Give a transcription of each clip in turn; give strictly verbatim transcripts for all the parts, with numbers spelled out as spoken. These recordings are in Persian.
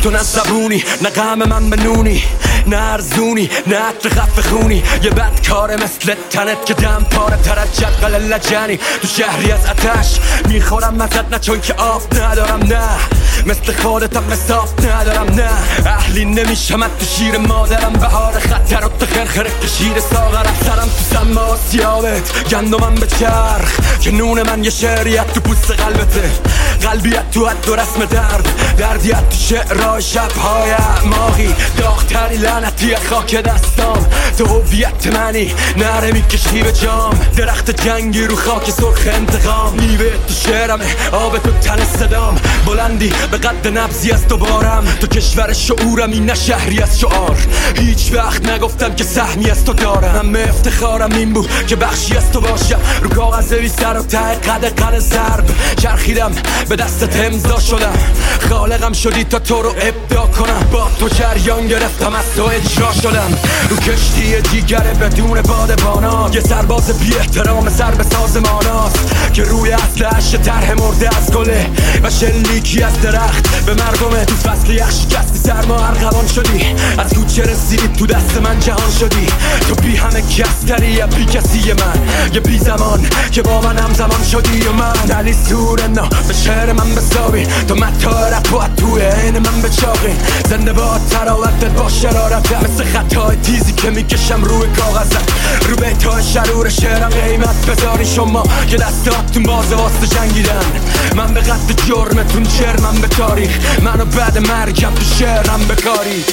تو نه زبونی نه غم من بنونی، نه ارزونی نه عطر خفه خونی. یه بدکاره مثل تنت که دم پاره تر از جدول لجنی. تو شهری از آتش میخورم ازت، نه چون که آب ندارم، نه مثل خودتم مساف ندارم، نه اهلی نمیشم تو شیر مادرم. بهار خطر و تو خرخره کشیر ساغرم. سرم تو سما سیاوت گندمم به چرخ، که نون من یه شعریت تو پوست قلبته. قلبیت تو حد و رسم درد، دردیت تو شعرهای شبهای اعماقی. داغتری لعنتی خاک دستام، تو هویت منی نره میکشی به جام. درخت جنگی رو خاک سرخ انتقام، میوه تو شعرمه آب تو تن صدام. بلندی به قد نبضی از دوبارم، تو کشور شعورمی نه شهری از شعار. هیچ وقت نگفتم که سهمی از تو دارم، همه افتخارم این بود که بخشی از تو باشم. رو کاغذی سر و ته قد قد ضرب چرخیدم، به دستت امضا شدم. خالقم شدی تا تو رو ابداع کنم، با تو جریان گرفتم از تو اجرا شدم. رو کشتی دیگره بدون بادبانا، یه سرباز بی احترام سر به سازماناست که روی اصلش طرح مرده از گله و شلیکی از درخت به مردمه. تو فصل یخ شکستی سرما ارغوان شدی، از کوچه رسیدی تو دست من جهان شدی. تو بی همه کسکری یا بی کسی من، یه بی زمان که با من همزمان شدی. و من علی سورنا به شهر من بسابی، تو متا رفت توی عین من بچاقی. زنده با تراوتت با شرارتم، مثل خطای تیزی که میکشم روی کاغذم. رو بیتای شرور شعرم قیمت بذاری شما که دستاتون بازه واسه جنگیدن. من به قد جرمتون جرمم به تاریخ، منو بعد مرگم تو شعرم بکاری.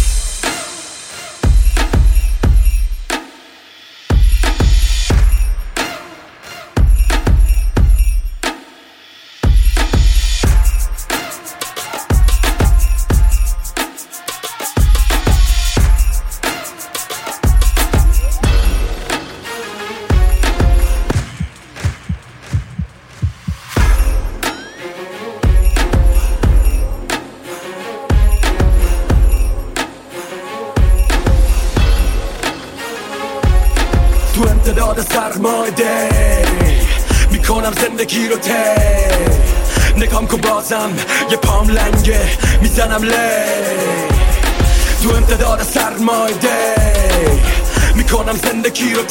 تو امتداد سرمایده میکنم زندگی رو تی. نگام کن بازم یه پام لنگه میزنم لی. تو امتداد سرمایده میکنم زندگی رو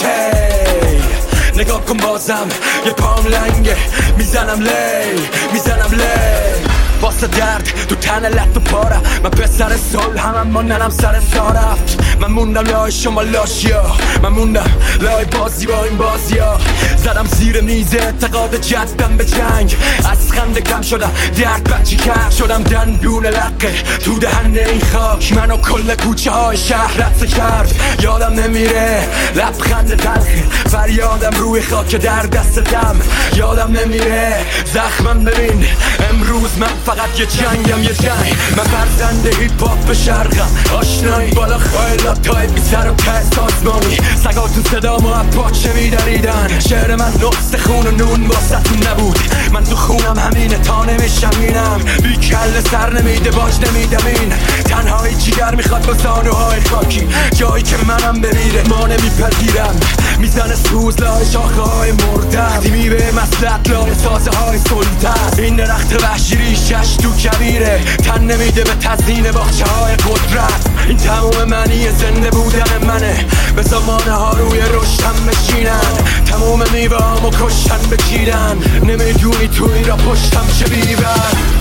تی. نگاه کن بازم یه پام لنگه میزنم لی میزنم لی. واسه درد تو تن لط و پارم، من پسر سال هم اما ننم سر سا رفت. من موندم لای شما لاشیا، من موندم لای بازی با این بازیا. زدم زیر میز اعتقاد جدم به جنگ، از خنده کم شدم درد بچی کرد. شدم دندون لقه تو دهن این خاک، منو کل کوچه های شهر رد کرد. یادم نمیره لبخند تلخه فریادم روی خاک در دستم. یادم نمیره زخمم ببین امروز من فقط یه جنگم یه جنگ. من فرزند هیپ هاپ شرقم، آشنایی بالا خایلات تای بی سر و ته سازمانی. سگاتون صدامو از پاچه میدریدن، شعر من نقص خون و نون واسه‌تون نبود. من تو خونم همینه تا نمیشمینم، بی کل سر نمیده باج نمیدم. این تنهایی جیگر میخواد با زانوهای خاکی، جایی که منم بمیره ما نمیپذیرم. میزنه سوز لای شاخه های مردم، تیمی به مسلط لای سازه های سلطت. این درخت وحشی ریشش تو کبیره، تن نمیده به تزیین باغچه های قدرت. این تموم منی زنده بودن منه، به زمانه ها روی رشتم بشینن. تموم میوه همو کشتن بچیدن، نمیدونی توی را پشتم چه بیبن.